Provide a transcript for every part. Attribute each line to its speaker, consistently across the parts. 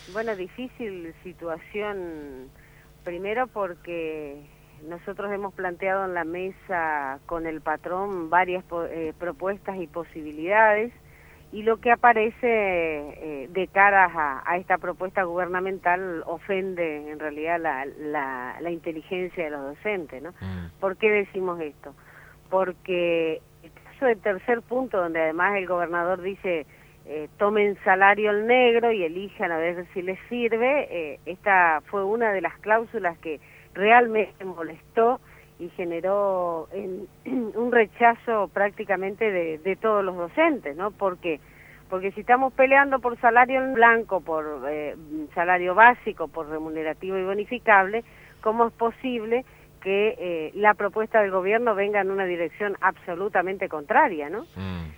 Speaker 1: Bueno, difícil situación, primero porque nosotros hemos planteado en la mesa con el patrón varias propuestas y posibilidades, y lo que aparece de cara a esta propuesta gubernamental ofende en realidad la inteligencia de los docentes, ¿no? ¿Por qué decimos esto? Porque el caso del tercer punto, donde además el gobernador dice tomen salario al negro y elijan a ver si les sirve, esta fue una de las cláusulas que realmente molestó y generó un rechazo prácticamente de todos los docentes, ¿no? Porque si estamos peleando por salario en blanco, por salario básico, por remunerativo y bonificable, ¿cómo es posible que la propuesta del gobierno venga en una dirección absolutamente contraria, ¿no?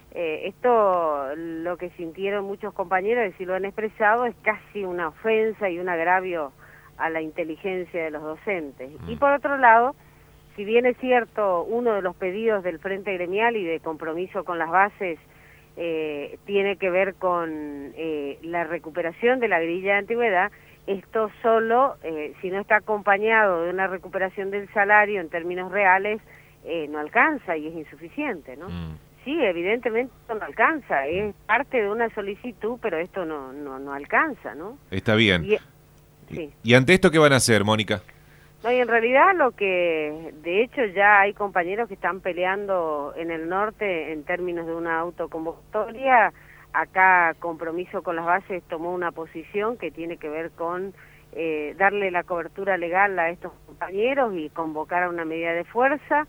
Speaker 1: Esto, lo que sintieron muchos compañeros, y si lo han expresado, es casi una ofensa y un agravio a la inteligencia de los docentes. Y por otro lado, si bien es cierto, uno de los pedidos del Frente Gremial y de compromiso con las bases tiene que ver con la recuperación de la grilla de antigüedad, esto solo, si no está acompañado de una recuperación del salario en términos reales, no alcanza y es insuficiente, ¿no? Sí, evidentemente esto no alcanza, es parte de una solicitud, pero esto no alcanza, ¿no?
Speaker 2: Está bien.
Speaker 1: Sí.
Speaker 2: ¿Y ante esto qué van a hacer, Mónica?
Speaker 1: No, y en realidad lo que, de hecho ya hay compañeros que están peleando en el norte en términos de una autoconvocatoria. Acá Compromiso con las Bases tomó una posición que tiene que ver con darle la cobertura legal a estos compañeros y convocar a una medida de fuerza.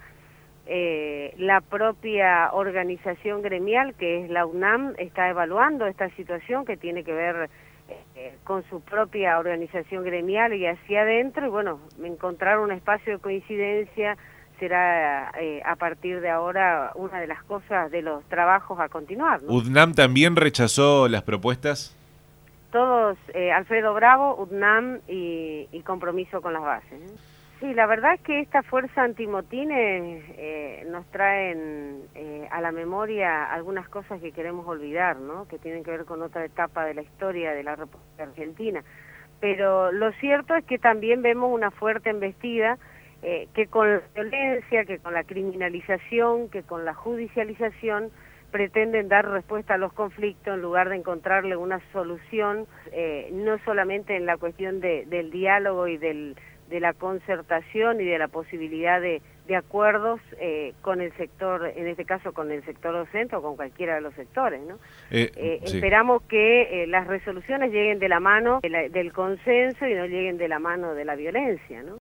Speaker 1: La propia organización gremial, que es la UNAM, está evaluando esta situación que tiene que ver con su propia organización gremial y hacia adentro, y bueno, encontrar un espacio de coincidencia será a partir de ahora una de las cosas, de los trabajos a continuar, ¿no?
Speaker 2: ¿UDNAM también rechazó las propuestas?
Speaker 1: Todos, Alfredo Bravo, UDNAM y Compromiso con las Bases, ¿eh? Sí, la verdad es que esta fuerza antimotines nos traen a la memoria algunas cosas que queremos olvidar, ¿no? Que tienen que ver con otra etapa de la historia de la República Argentina. Pero lo cierto es que también vemos una fuerte embestida que con la violencia, que con la criminalización, que con la judicialización pretenden dar respuesta a los conflictos en lugar de encontrarle una solución, no solamente en la cuestión del diálogo y de la concertación y de la posibilidad de acuerdos con el sector, en este caso con el sector docente o con cualquiera de los sectores, ¿no? Sí. Esperamos que las resoluciones lleguen de la mano del consenso y no lleguen de la mano de la violencia, ¿no?